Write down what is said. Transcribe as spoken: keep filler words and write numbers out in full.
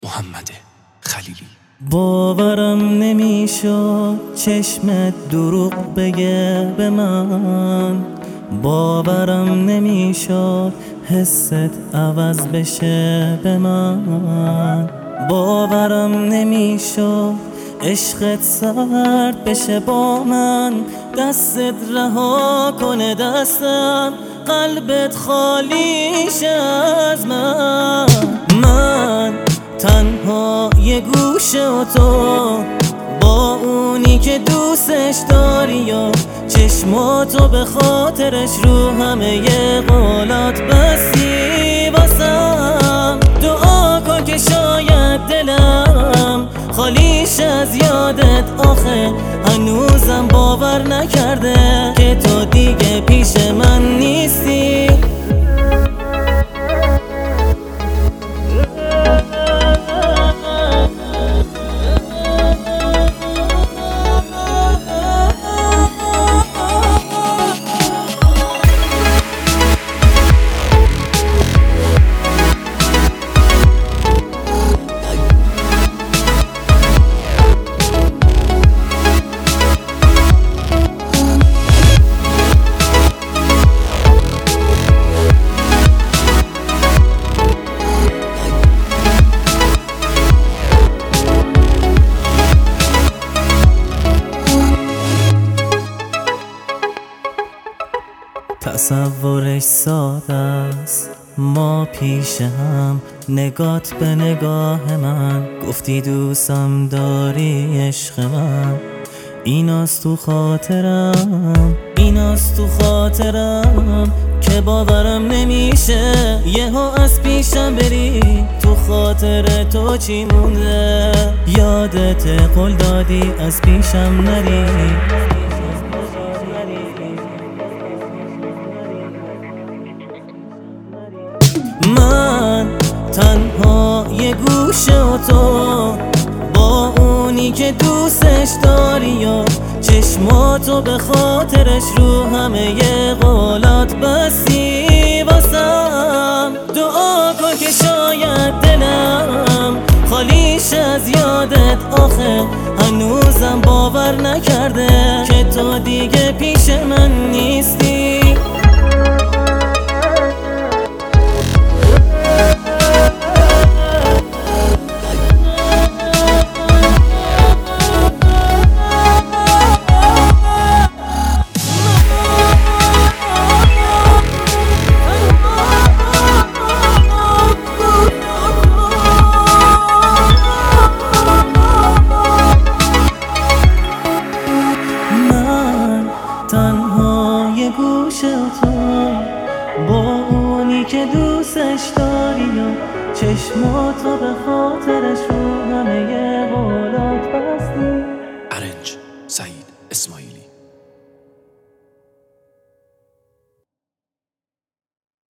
محمد خلیلی. باورم نمیشد چشمت دروغ بگه به من، باورم نمیشد حست عوض بشه به من، باورم نمیشد عشقت سرد بشه با من، دستت رها کنه دستم، قلبت خالیش از من. من تنها یه گوشه و تو با اونی که دوستش داری و چشماتو به خاطرش رو همه ی قولات بسی واسم. دعا کن که شاید دلم خالیش از یادت، آخه هنوزم باور نکرده که تو دیگه پیش من نیستی. تصورش ساده است، ما پیش هم نگات به نگاه من، گفتی دوستم داری عشق من، ایناست تو خاطرم، ایناست تو خاطرم که باورم نمیشه یهو از پیشم بری. تو خاطر تو چی مونده؟ یادت قول دادی از پیشم نری. من تنها یه گوشه و تو با اونی که دوستش داری و چشماتو به خاطرش رو همه ی قولات بسی واسم. دعا کن که شاید دلم خالیش از یادت، آخه هنوزم باور نکرده که تو دیگه پیش من نیستی. تنها یه گوشه تو با اونی که دوستش داری و چشماتو به خاطرش رو همه ی قولات بس